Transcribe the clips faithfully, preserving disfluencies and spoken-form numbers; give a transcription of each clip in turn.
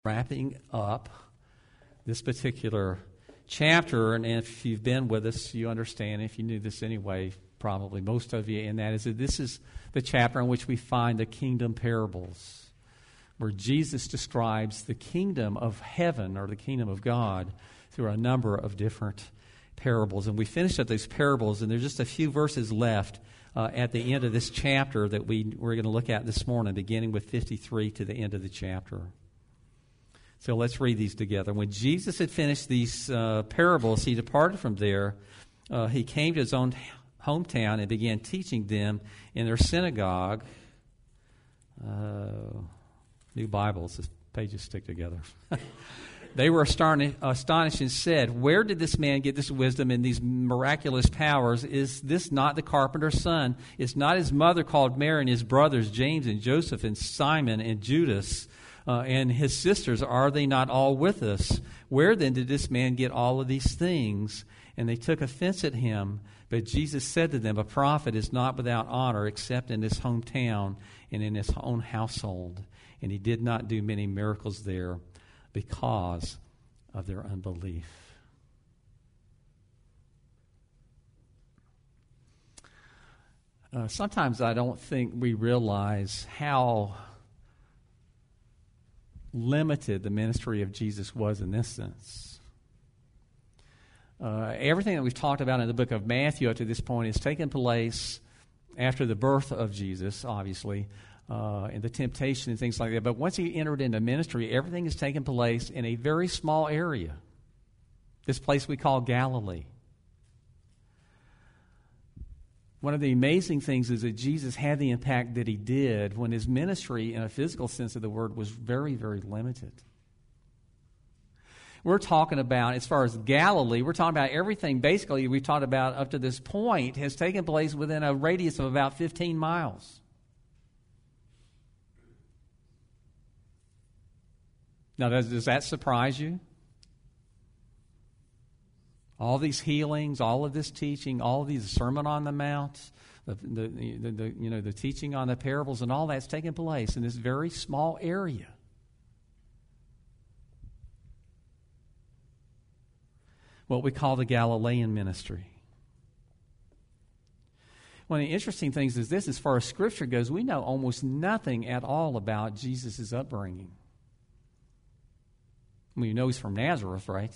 wrapping up this particular chapter, and if you've been with us, you understand, if you knew this anyway, probably most of you, and that is that this is the chapter in which we find the kingdom parables, where Jesus describes the kingdom of heaven or the kingdom of God through a number of different parables. And we finished up these parables, and there's just a few verses left uh, at the end of this chapter that we, we're going to look at this morning, beginning with fifty-three to the end of the chapter. So let's read these together. When Jesus had finished these uh, parables, he departed from there. Uh, he came to his own hometown and began teaching them in their synagogue. Uh, new Bibles, the pages stick together. They were astonished and said, "Where did this man get this wisdom and these miraculous powers? Is this not the carpenter's son? Is not his mother called Mary, and his brothers James and Joseph and Simon and Judas? Uh, and his sisters, are they not all with us? Where then did this man get all of these things?" And they took offense at him. But Jesus said to them, "A prophet is not without honor except in his hometown and in his own household." And he did not do many miracles there because of their unbelief. Uh, sometimes I don't think we realize how limited the ministry of Jesus was in this sense. Uh, everything that we've talked about in the book of Matthew up to this point has taken place after the birth of Jesus, obviously, uh, and the temptation and things like that. But once he entered into ministry, everything has taken place in a very small area, this place we call Galilee. One of the amazing things is that Jesus had the impact that he did when his ministry, in a physical sense of the word, was very, very limited. We're talking about, as far as Galilee, we're talking about everything basically we've talked about up to this point has taken place within a radius of about fifteen miles. Now, does, does that surprise you? All these healings, all of this teaching, all of these Sermon on the Mount, the, the, the, the, you know, the teaching on the parables, and all that's taking place in this very small area. What we call the Galilean ministry. One of the interesting things is this: as far as Scripture goes, we know almost nothing at all about Jesus' upbringing. I mean, you know he's from Nazareth, right?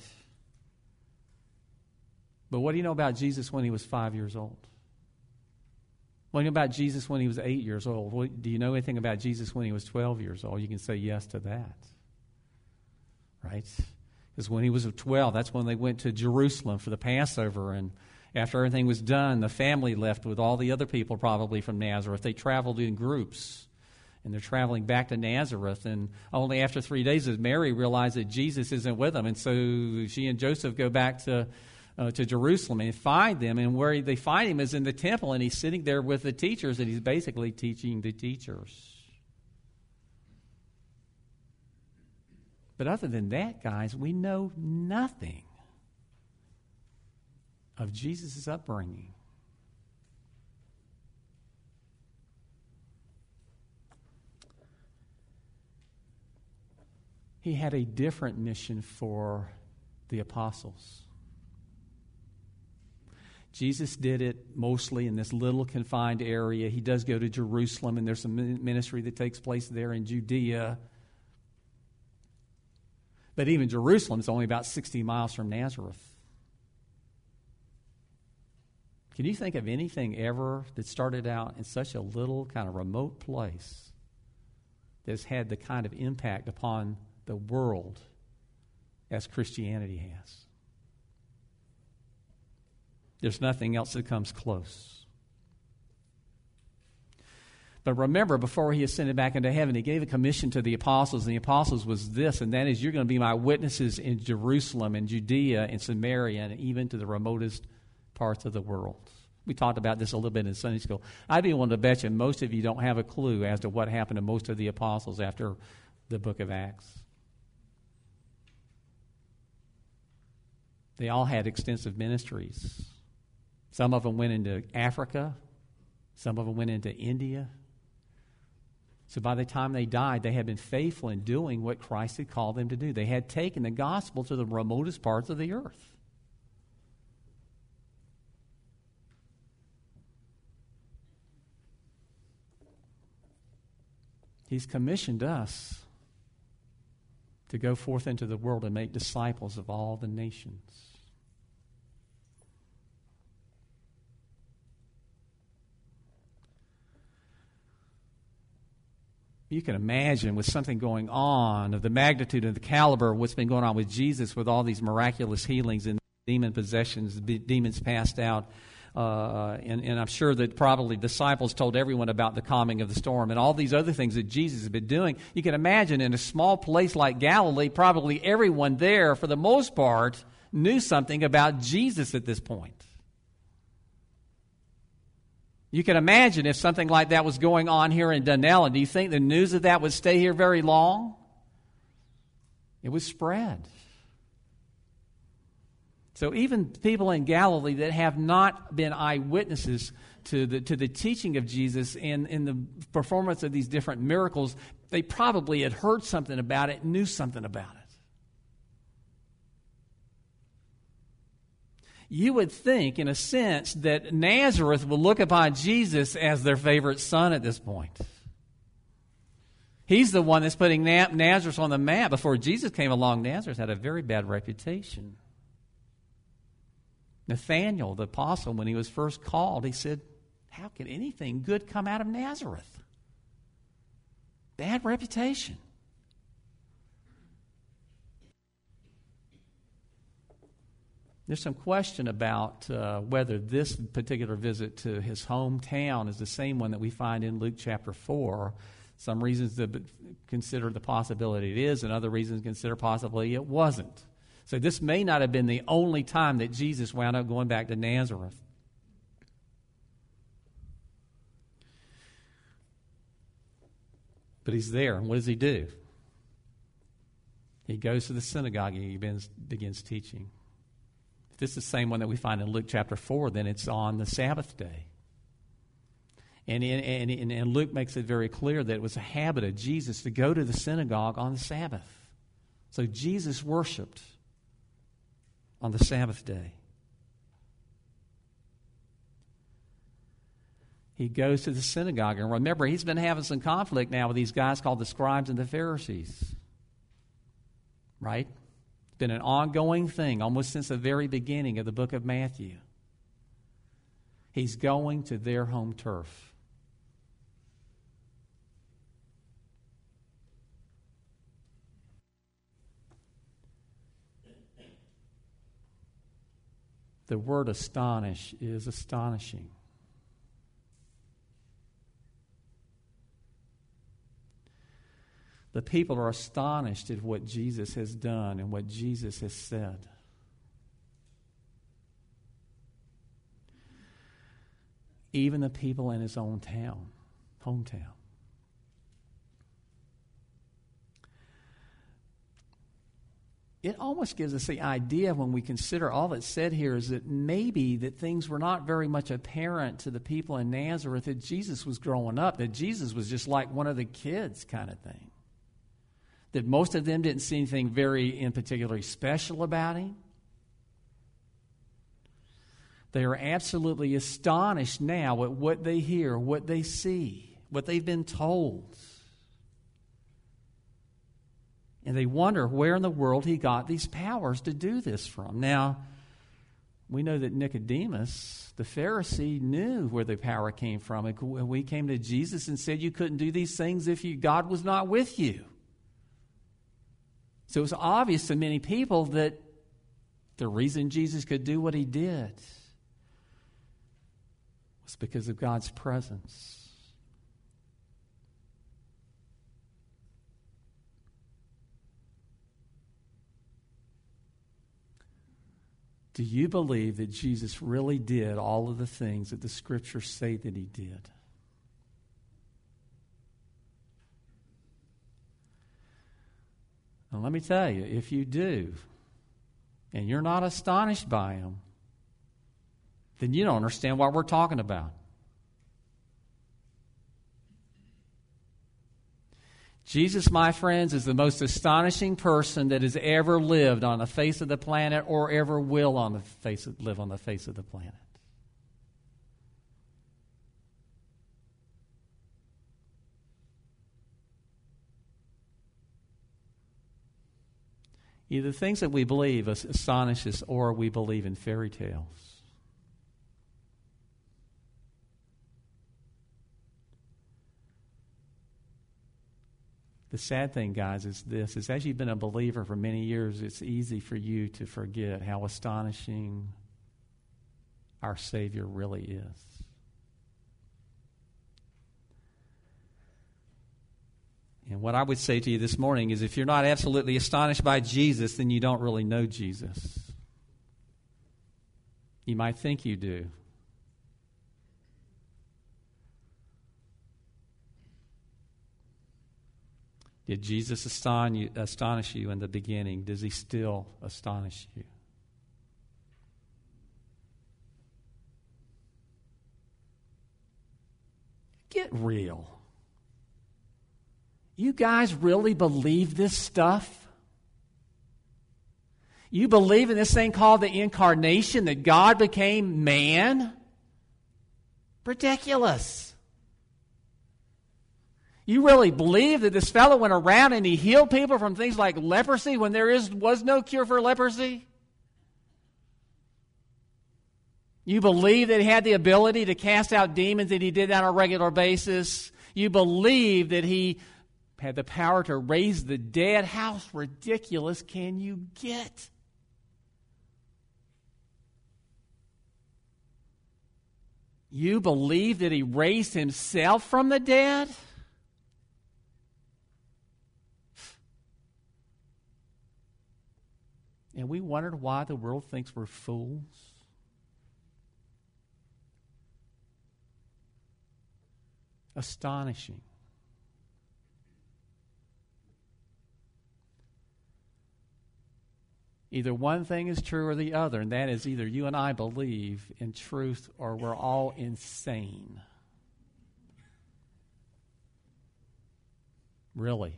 But what do you know about Jesus when he was five years old? What do you know about Jesus when he was eight years old? What, do you know anything about Jesus when he was twelve years old? You can say yes to that, right? Because when he was twelve, that's when they went to Jerusalem for the Passover, and after everything was done, the family left with all the other people probably from Nazareth. They traveled in groups, and they're traveling back to Nazareth, and only after three days did Mary realize that Jesus isn't with them, and so she and Joseph go back to Uh, to Jerusalem and find them, and where they find him is in the temple, and he's sitting there with the teachers, and he's basically teaching the teachers. But other than that, guys, we know nothing of Jesus' upbringing. He had a different mission for the apostles. Jesus did it mostly in this little confined area. He does go to Jerusalem, and there's some ministry that takes place there in Judea. But even Jerusalem is only about sixty miles from Nazareth. Can you think of anything ever that started out in such a little kind of remote place that's had the kind of impact upon the world as Christianity has? There's nothing else that comes close. But remember, before he ascended back into heaven, he gave a commission to the apostles, and the apostles was this, and that is, you're going to be my witnesses in Jerusalem and Judea and Samaria and even to the remotest parts of the world. We talked about this a little bit in Sunday school. I'd be willing to bet you most of you don't have a clue as to what happened to most of the apostles after the book of Acts. They all had extensive ministries. Some of them went into Africa. Some of them went into India. So by the time they died, they had been faithful in doing what Christ had called them to do. They had taken the gospel to the remotest parts of the earth. He's commissioned us to go forth into the world and make disciples of all the nations. You can imagine with something going on of the magnitude and the caliber of what's been going on with Jesus, with all these miraculous healings and demon possessions, demons passed out. Uh, and, and I'm sure that probably disciples told everyone about the calming of the storm and all these other things that Jesus had been doing. You can imagine in a small place like Galilee, probably everyone there, for the most part, knew something about Jesus at this point. You can imagine if something like that was going on here in Dunellen. Do you think the news of that would stay here very long? It would spread. So even people in Galilee that have not been eyewitnesses to the to the teaching of Jesus and in the performance of these different miracles, they probably had heard something about it, knew something about it. You would think, in a sense, that Nazareth would look upon Jesus as their favorite son at this point. He's the one that's putting Nazareth on the map. Before Jesus came along, Nazareth had a very bad reputation. Nathanael, the apostle, when he was first called, he said, how can anything good come out of Nazareth? Bad reputation. There's some question about uh, whether this particular visit to his hometown is the same one that we find in Luke chapter four. Some reasons to consider the possibility it is, and other reasons consider possibly it wasn't. So this may not have been the only time that Jesus wound up going back to Nazareth. But he's there, and what does he do? He goes to the synagogue and he begins, begins teaching. If this is the same one that we find in Luke chapter four, then it's on the Sabbath day. And, and, and, and Luke makes it very clear that it was a habit of Jesus to go to the synagogue on the Sabbath. So Jesus worshiped on the Sabbath day. He goes to the synagogue. And remember, he's been having some conflict now with these guys called the scribes and the Pharisees. Right? It's been an ongoing thing almost since the very beginning of the book of Matthew. He's going to their home turf. The word astonish is astonishing. The people are astonished at what Jesus has done and what Jesus has said. Even the people in his own town, hometown. It almost gives us the idea when we consider all that's said here is that maybe that things were not very much apparent to the people in Nazareth that Jesus was growing up, that Jesus was just like one of the kids kind of thing. That most of them didn't see anything very in particularly special about him. They are absolutely astonished now at what they hear, what they see, what they've been told. And they wonder where in the world he got these powers to do this from. Now, we know that Nicodemus, the Pharisee, knew where the power came from. And we came to Jesus and said you couldn't do these things if you, God was not with you. So it was obvious to many people that the reason Jesus could do what he did was because of God's presence. Do you believe that Jesus really did all of the things that the Scriptures say that he did? And let me tell you, if you do, and you're not astonished by him, then you don't understand what we're talking about. Jesus, my friends, is the most astonishing person that has ever lived on the face of the planet or ever will on the face of, live on the face of the planet. Either the things that we believe astonish us or we believe in fairy tales. The sad thing, guys, is this, is as you've been a believer for many years, it's easy for you to forget how astonishing our Savior really is. And what I would say to you this morning is if you're not absolutely astonished by Jesus, then you don't really know Jesus. You might think you do. Did Jesus astonish you in the beginning? Does he still astonish you? Get real. You guys really believe this stuff? You believe in this thing called the incarnation, that God became man? Ridiculous. You really believe that this fellow went around and he healed people from things like leprosy when there is was no cure for leprosy? You believe that he had the ability to cast out demons, that he did that on a regular basis? You believe that he had the power to raise the dead? How ridiculous can you get? You believe that he raised himself from the dead? And we wondered why the world thinks we're fools. Astonishing. Either one thing is true or the other, and that is either you and I believe in truth or we're all insane. Really.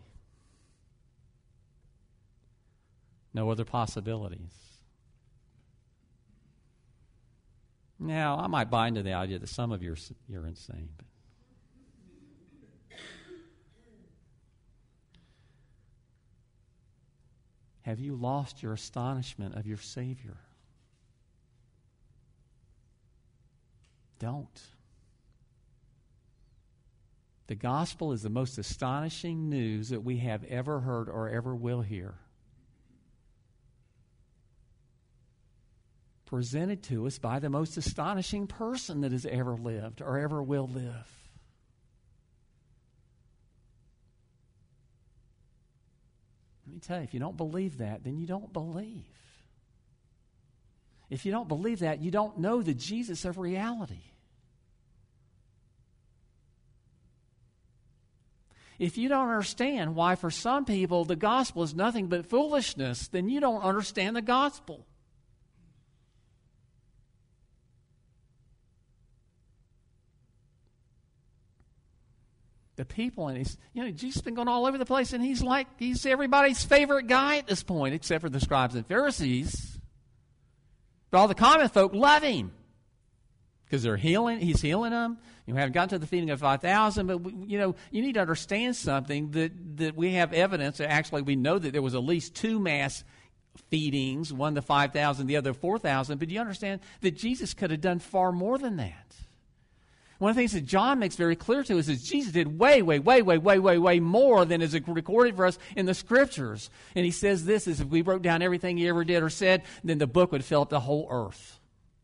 No other possibilities. Now, I might buy into the idea that some of you are you're insane. But have you lost your astonishment of your Savior? Don't. The gospel is the most astonishing news that we have ever heard or ever will hear. Presented to us by the most astonishing person that has ever lived or ever will live. Let me tell you, if you don't believe that, then you don't believe. If you don't believe that, you don't know the Jesus of reality. If you don't understand why for some people the gospel is nothing but foolishness, then you don't understand the gospel. The people, and he's, you know, Jesus has been going all over the place, and he's like, he's everybody's favorite guy at this point, except for the scribes and Pharisees. But all the common folk love him because they're healing. He's healing them. You haven't gotten to the feeding of five thousand, but, we, you know, you need to understand something, that, that we have evidence. Actually, we know that there was at least two mass feedings, one to five thousand, the other four thousand, but you understand that Jesus could have done far more than that. One of the things that John makes very clear to us is Jesus did way, way, way, way, way, way, way more than is recorded for us in the Scriptures. And he says this, is if we wrote down everything he ever did or said, then the book would fill up the whole earth.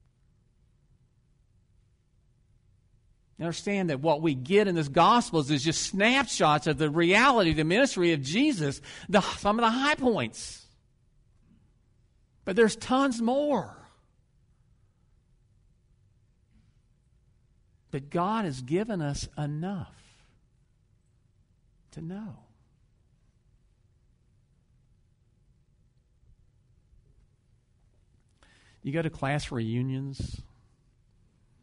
You understand that what we get in this Gospels is just snapshots of the reality, the ministry of Jesus, the, some of the high points. But there's tons more. But God has given us enough to know. You go to class reunions.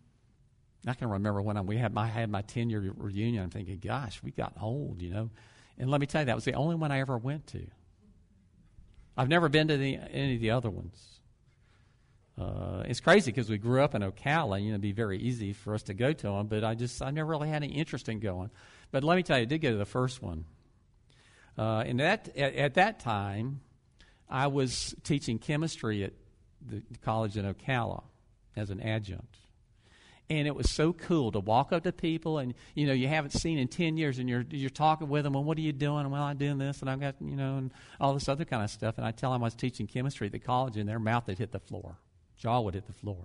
I can remember when I, we had my, I had my ten-year reunion. I'm thinking, gosh, we got old, you know. And let me tell you, that was the only one I ever went to. I've never been to the, any of the other ones. Uh, it's crazy because we grew up in Ocala. You know, it'd be very easy for us to go to them, but I just I never really had any interest in going. But let me tell you, I did go to the first one. Uh, and that at, at that time, I was teaching chemistry at the college in Ocala as an adjunct. And it was so cool to walk up to people and, you know, you haven't seen in ten years and you're you're talking with them, and what are you doing? And, well, I'm doing this, and I've got, you know, and all this other kind of stuff. And I tell them I was teaching chemistry at the college, and their mouth would hit the floor. Jaw would hit the floor.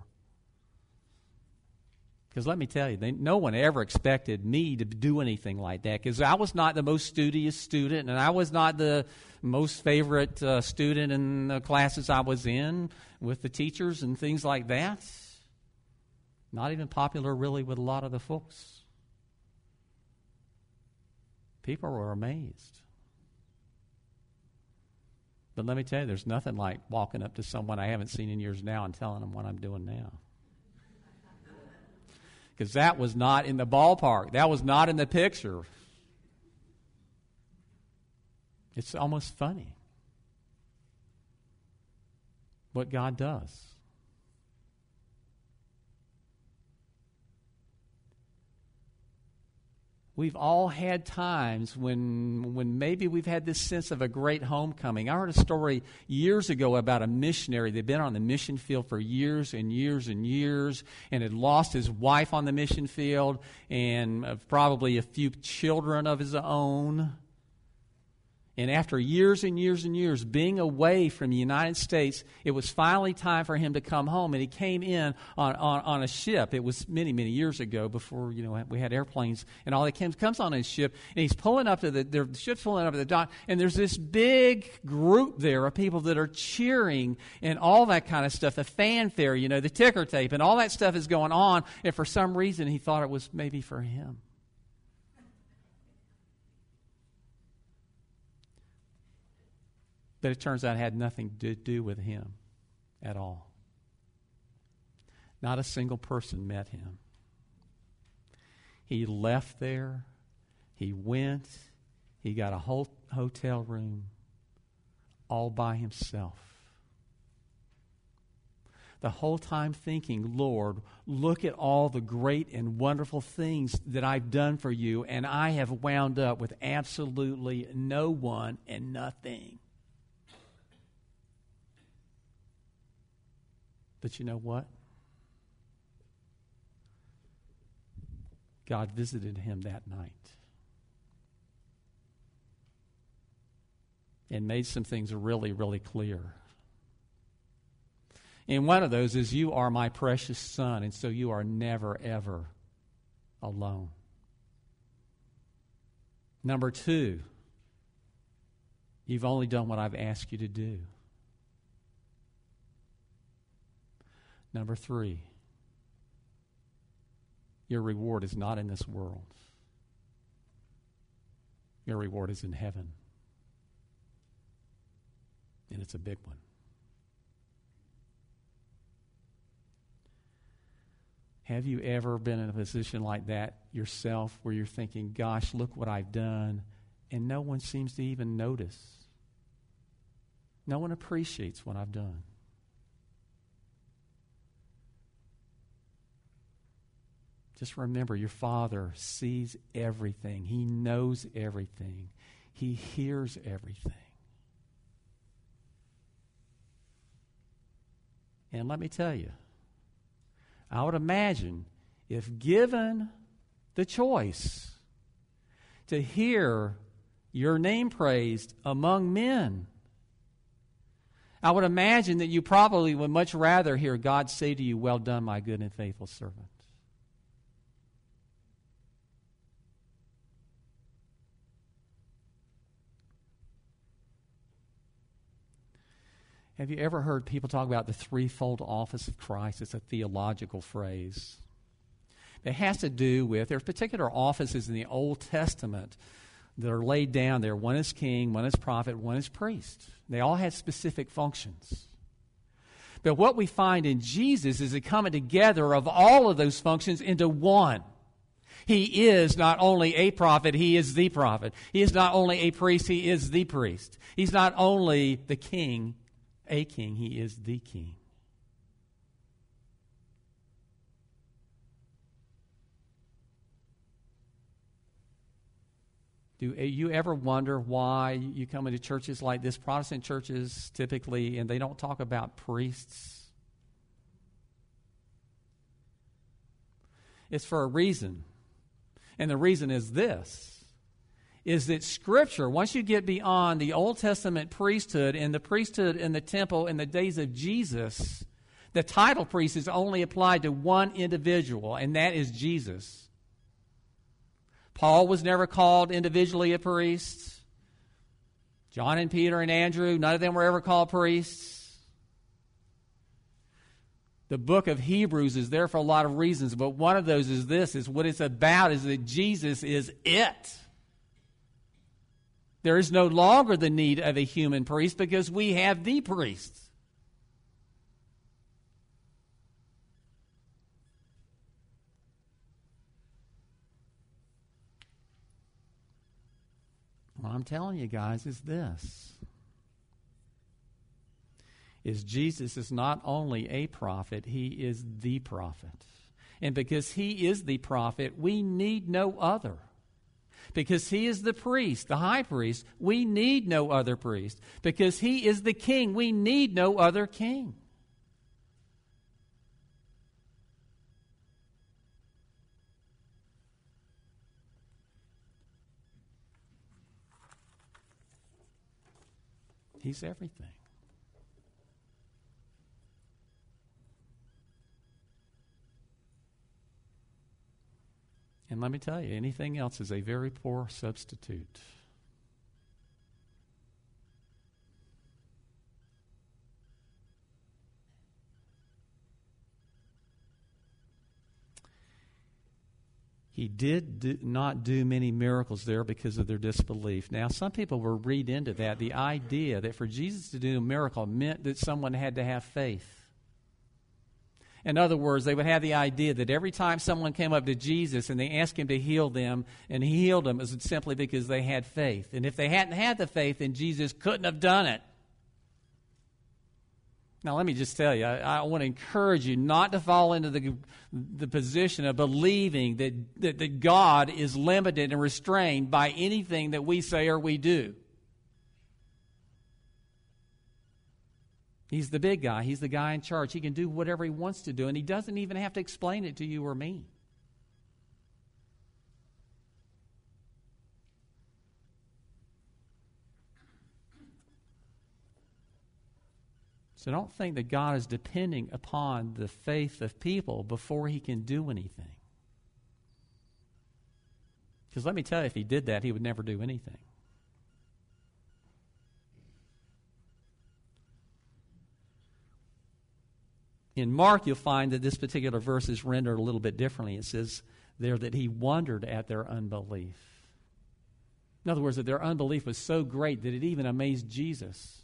Because let me tell you, they, no one ever expected me to do anything like that, because I was not the most studious student, and I was not the most favorite uh, student in the classes I was in with the teachers and things like that. Not even popular really with a lot of the folks. People were amazed. But let me tell you, there's nothing like walking up to someone I haven't seen in years now and telling them what I'm doing now. Because that was not in the ballpark. That was not in the picture. It's almost funny what God does. We've all had times when when maybe we've had this sense of a great homecoming. I heard a story years ago about a missionary. They'd been on the mission field for years and years and years and had lost his wife on the mission field and uh, probably a few children of his own. And after years and years and years being away from the United States, it was finally time for him to come home. And he came in on, on, on a ship. It was many, many years ago before, you know, we had airplanes and all that. Came, comes on his ship, and he's pulling up to the, the ship's pulling up to the dock, and there's this big group there of people that are cheering and all that kind of stuff. The fanfare, you know, the ticker tape, and all that stuff is going on. And for some reason, he thought it was maybe for him. But it turns out it had nothing to do with him at all. Not a single person met him. He left there. He went. He got a whole hotel room all by himself. The whole time thinking, Lord, look at all the great and wonderful things that I've done for you, and I have wound up with absolutely no one and nothing. But you know what? God visited him that night and made some things really, really clear. And one of those is, you are my precious son, and so you are never, ever alone. Number two, you've only done what I've asked you to do. Number three, your reward is not in this world. Your reward is in heaven. And it's a big one. Have you ever been in a position like that yourself, where you're thinking, gosh, look what I've done, and no one seems to even notice? No one appreciates what I've done. Just remember, your Father sees everything. He knows everything. He hears everything. And let me tell you, I would imagine if given the choice to hear your name praised among men, I would imagine that you probably would much rather hear God say to you, well done, my good and faithful servant. Have you ever heard people talk about the threefold office of Christ? It's a theological phrase. It has to do with, there are particular offices in the Old Testament that are laid down there. One is king, one is prophet, one is priest. They all had specific functions. But what we find in Jesus is the coming together of all of those functions into one. He is not only a prophet, he is the prophet. He is not only a priest, he is the priest. He's not only the king, a king, he is the king. Do you ever wonder why you come into churches like this, Protestant churches typically, and they don't talk about priests? It's for a reason. And the reason is this, is that Scripture, once you get beyond the Old Testament priesthood and the priesthood in the temple in the days of Jesus, the title priest is only applied to one individual, and that is Jesus. Paul was never called individually a priest. John and Peter and Andrew, none of them were ever called priests. The book of Hebrews is there for a lot of reasons, but one of those is this, is what it's about is that Jesus is it. There is no longer the need of a human priest because we have the priest. What I'm telling you guys is this, is Jesus is not only a prophet, he is the prophet. And because he is the prophet, we need no other. Because he is the priest, the high priest, we need no other priest. Because he is the king, we need no other king. He's everything. And let me tell you, anything else is a very poor substitute. He did do, not do many miracles there because of their disbelief. Now, some people will read into that the idea that for Jesus to do a miracle meant that someone had to have faith. In other words, they would have the idea that every time someone came up to Jesus and they asked him to heal them, and he healed them, it was simply because they had faith. And if they hadn't had the faith, then Jesus couldn't have done it. Now, let me just tell you, I, I want to encourage you not to fall into the, the position of believing that, that, that God is limited and restrained by anything that we say or we do. He's the big guy. He's the guy in charge. He can do whatever he wants to do, and he doesn't even have to explain it to you or me. So don't think that God is depending upon the faith of people before he can do anything. Because let me tell you, if he did that, he would never do anything. In Mark, you'll find that this particular verse is rendered a little bit differently. It says there that he wondered at their unbelief. In other words, that their unbelief was so great that it even amazed Jesus.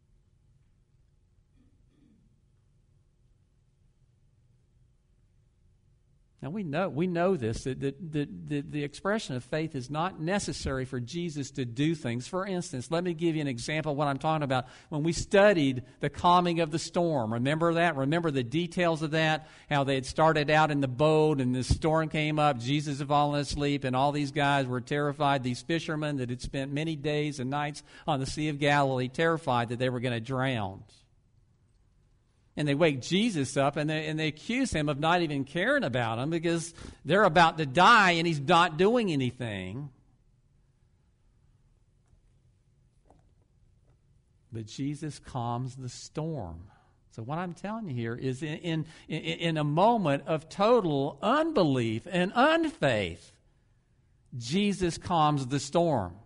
Now, we know we know this, that the, the, the, the expression of faith is not necessary for Jesus to do things. For instance, let me give you an example of what I'm talking about. When we studied the calming of the storm, remember that? Remember the details of that? How they had started out in the boat and the storm came up, Jesus had fallen asleep, and all these guys were terrified. These fishermen that had spent many days and nights on the Sea of Galilee, terrified that they were going to drown. And they wake Jesus up, and they, and they accuse him of not even caring about him because they're about to die, and he's not doing anything. But Jesus calms the storm. So what I'm telling you here is in, in, in a moment of total unbelief and unfaith, Jesus calms the storm.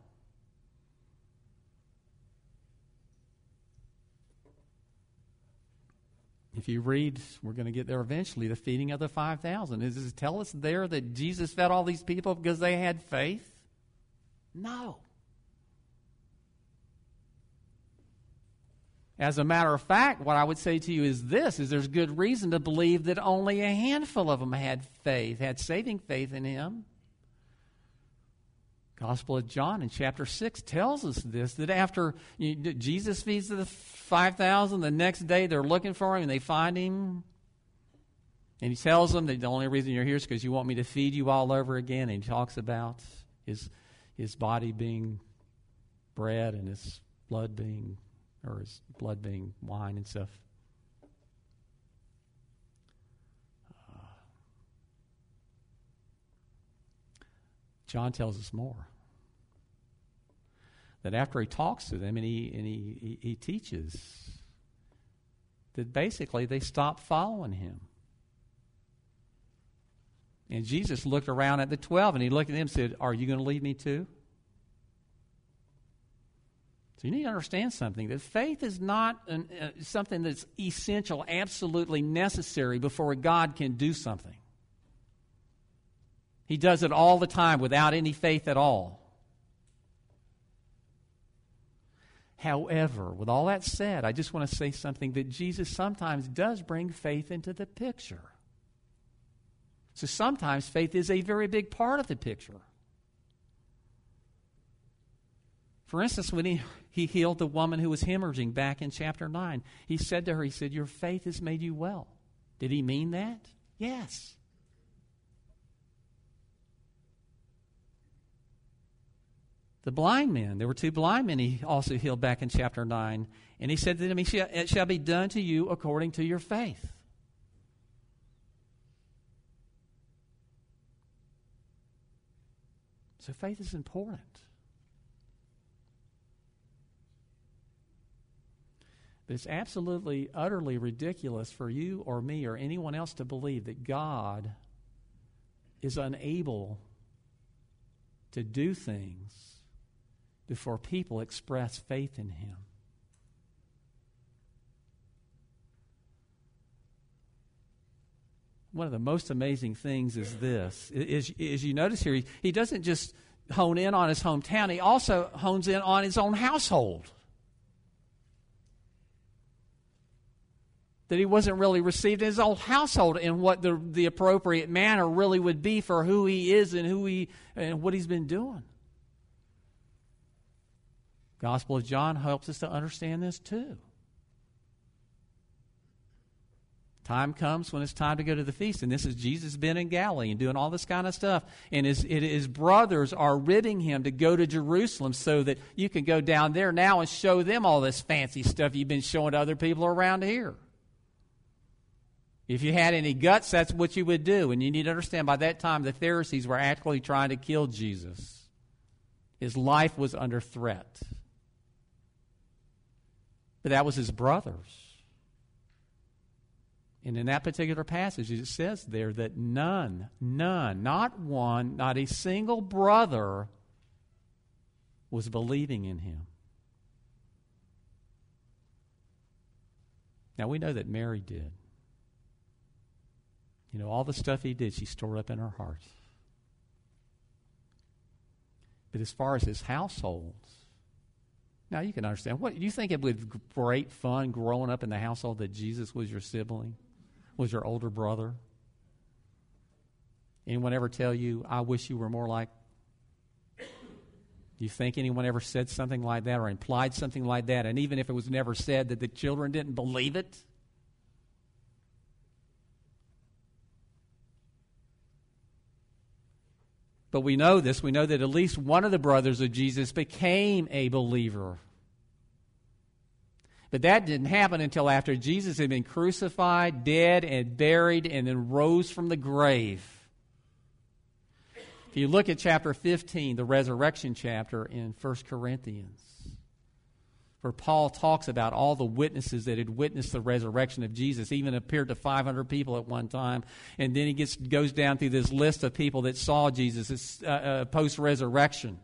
If you read, we're going to get there eventually, the feeding of the five thousand. Does it tell us there that Jesus fed all these people because they had faith? No. As a matter of fact, what I would say to you is this, is there's good reason to believe that only a handful of them had faith, had saving faith in him. Gospel of John in chapter six tells us this, that after you, Jesus feeds the five thousand, the next day they're looking for him and they find him. And he tells them that the only reason you're here is because you want me to feed you all over again. And he talks about his, his body being bread and his blood being, or his blood being wine and stuff. John tells us more. That after he talks to them and he and he, he, he teaches, that basically they stop following him. And Jesus looked around at the twelve and he looked at them and said, "Are you going to leave me too?" So you need to understand something, that faith is not an, uh, something that's essential, absolutely necessary before God can do something. He does it all the time without any faith at all. However, with all that said, I just want to say something, that Jesus sometimes does bring faith into the picture. So sometimes faith is a very big part of the picture. For instance, when he, he healed the woman who was hemorrhaging back in chapter nine, he said to her, he said, "Your faith has made you well." Did he mean that? Yes. The blind men, there were two blind men he also healed back in chapter nine. And he said to them, "It shall be done to you according to your faith." So faith is important. But it's absolutely, utterly ridiculous for you or me or anyone else to believe that God is unable to do things before people express faith in him. One of the most amazing things is this. Is, is you notice here, he, he doesn't just hone in on his hometown, he also hones in on his own household. That he wasn't really received in his own household in what the, the appropriate manner really would be for who he is and who he and what he's been doing. Gospel of John helps us to understand this too. Time comes when it's time to go to the feast, and this is Jesus been in Galilee and doing all this kind of stuff, and his, his brothers are ribbing him to go to Jerusalem so that you can go down there now and show them all this fancy stuff you've been showing to other people around here. If you had any guts, that's what you would do. And you need to understand, by that time, the Pharisees were actually trying to kill Jesus. His life was under threat. But that was his brothers. And in that particular passage, it says there that none, none, not one, not a single brother was believing in him. Now, we know that Mary did. You know, all the stuff he did, she stored up in her heart. But as far as his household, now you can understand. What, you think it was great fun growing up in the household that Jesus was your sibling, was your older brother? Anyone ever tell you, "I wish you were more like"? Do you think anyone ever said something like that or implied something like that? And even if it was never said, that the children didn't believe it? But we know this. We know that at least one of the brothers of Jesus became a believer. But that didn't happen until after Jesus had been crucified, dead, and buried, and then rose from the grave. If you look at chapter fifteen, the resurrection chapter in First Corinthians, where Paul talks about all the witnesses that had witnessed the resurrection of Jesus, even appeared to five hundred people at one time. And then he gets goes down through this list of people that saw Jesus uh, uh, post-resurrection.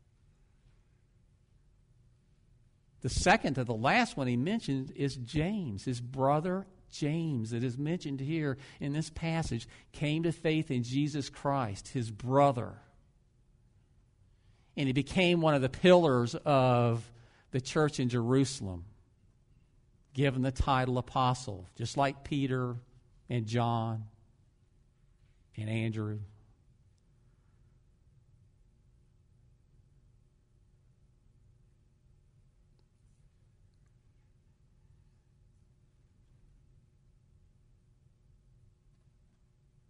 The second to the last one he mentions is James, his brother James, that is mentioned here in this passage, came to faith in Jesus Christ, his brother. And he became one of the pillars of the church in Jerusalem, given the title apostle, just like Peter and John and Andrew.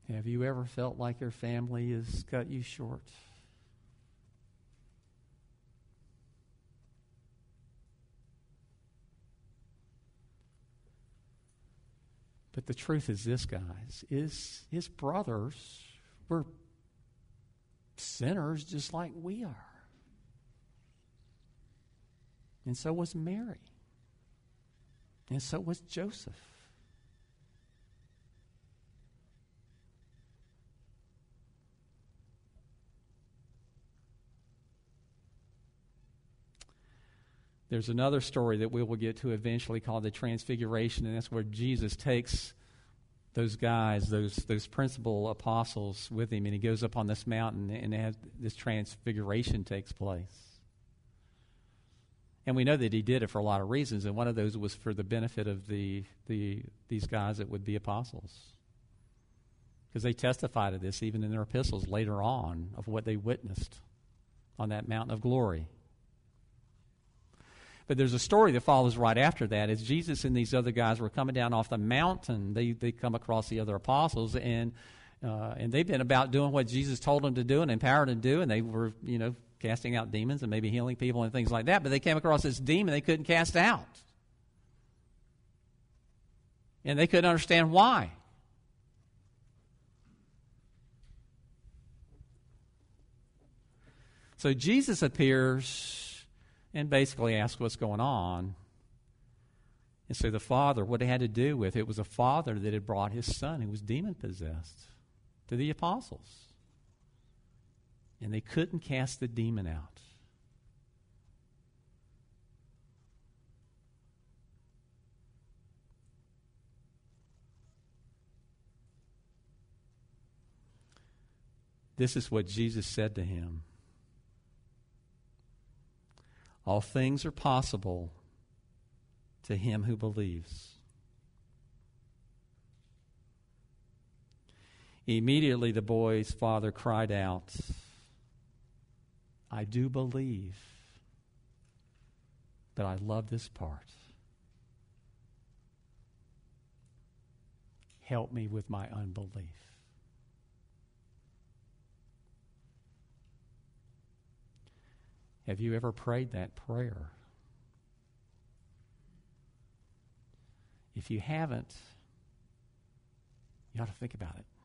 Have you ever felt like your family has cut you short? But the truth is this, guys, is his brothers were sinners just like we are. And so was Mary. And so was Joseph. There's another story that we will get to eventually called the Transfiguration, and that's where Jesus takes those guys, those those principal apostles with him, and he goes up on this mountain, and has, this transfiguration takes place. And we know that he did it for a lot of reasons, and one of those was for the benefit of the the these guys that would be apostles. Because they testified to this even in their epistles later on of what they witnessed on that mountain of glory. But there's a story that follows right after that. As Jesus and these other guys were coming down off the mountain, they, they come across the other apostles, and uh, and they've been about doing what Jesus told them to do and empowered them to do, and they were, you know, casting out demons and maybe healing people and things like that. But they came across this demon they couldn't cast out. And they couldn't understand why. So Jesus appears and basically asks what's going on. And so the father, what it had to do with, it was a father that had brought his son who was demon-possessed to the apostles. And they couldn't cast the demon out. This is what Jesus said to him. All things are possible to him who believes. Immediately the boy's father cried out, I do believe, but I love this part. Help me with my unbelief. Have you ever prayed that prayer? If you haven't, you ought to think about it.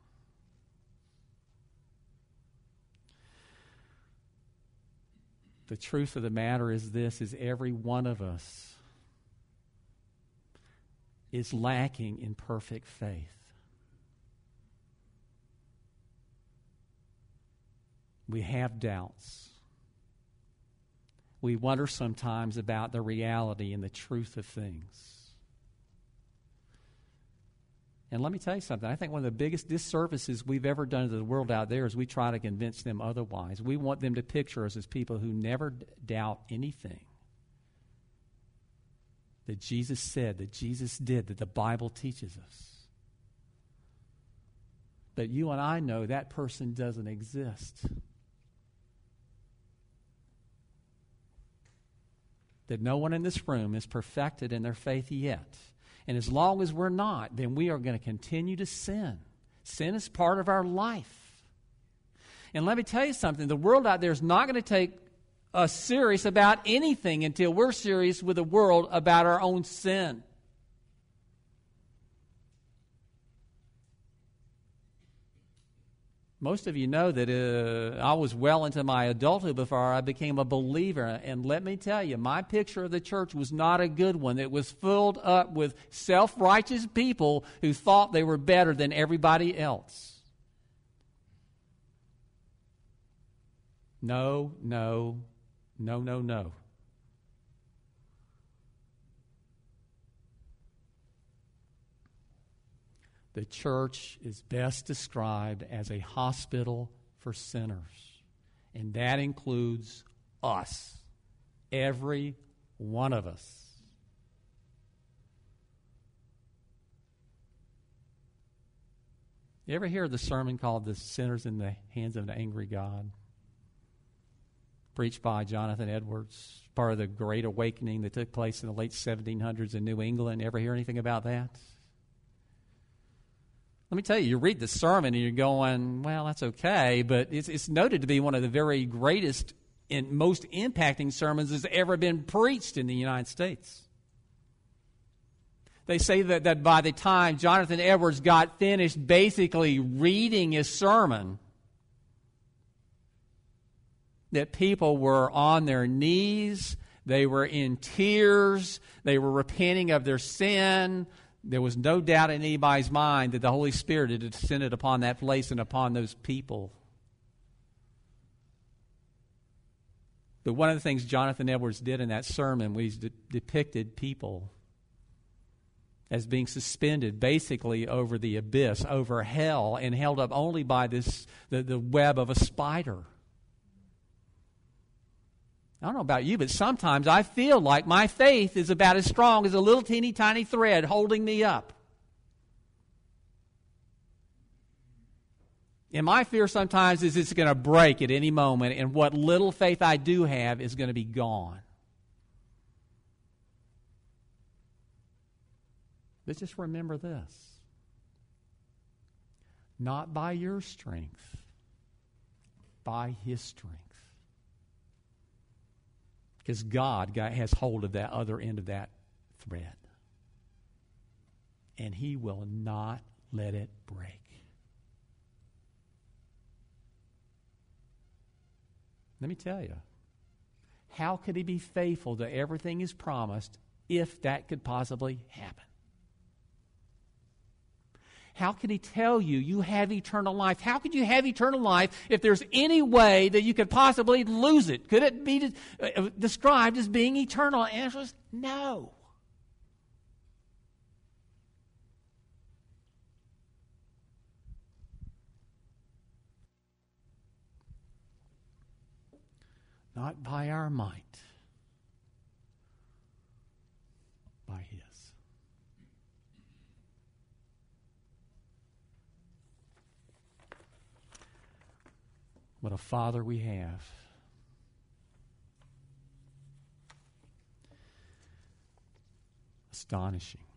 The truth of the matter is this, is every one of us is lacking in perfect faith. We have doubts. We wonder sometimes about the reality and the truth of things. And let me tell you something. I think one of the biggest disservices we've ever done to the world out there is we try to convince them otherwise. We want them to picture us as people who never d- doubt anything that Jesus said, that Jesus did, that the Bible teaches us. But you and I know that person doesn't exist. That no one in this room is perfected in their faith yet. And as long as we're not, then we are going to continue to sin. Sin is part of our life. And let me tell you something. The world out there is not going to take us serious about anything until we're serious with the world about our own sin. Most of you know that uh, I was well into my adulthood before I became a believer. And let me tell you, my picture of the church was not a good one. It was filled up with self-righteous people who thought they were better than everybody else. No, no, no, no, no. The church is best described as a hospital for sinners. And that includes us. Every one of us. You ever hear the sermon called The Sinners in the Hands of an Angry God? Preached by Jonathan Edwards. Part of the Great Awakening that took place in the late seventeen hundreds in New England. Ever hear anything about that? Let me tell you, you read the sermon and you're going, well, that's okay, but it's, it's noted to be one of the very greatest and most impacting sermons that's ever been preached in the United States. They say that, that by the time Jonathan Edwards got finished basically reading his sermon, that people were on their knees, they were in tears, they were repenting of their sin. There was no doubt in anybody's mind that the Holy Spirit had descended upon that place and upon those people. But one of the things Jonathan Edwards did in that sermon was he de- depicted people as being suspended basically over the abyss, over hell, and held up only by this the, the web of a spider. I don't know about you, but sometimes I feel like my faith is about as strong as a little teeny tiny thread holding me up. And my fear sometimes is it's going to break at any moment, and what little faith I do have is going to be gone. But just remember this. Not by your strength, by His strength. Because God has hold of that other end of that thread. And He will not let it break. Let me tell you, how could He be faithful to everything He's promised if that could possibly happen? How can He tell you you have eternal life? How could you have eternal life if there's any way that you could possibly lose it? Could it be uh, described as being eternal? The answer is no. Not by our might, by His. What a Father we have. Astonishing.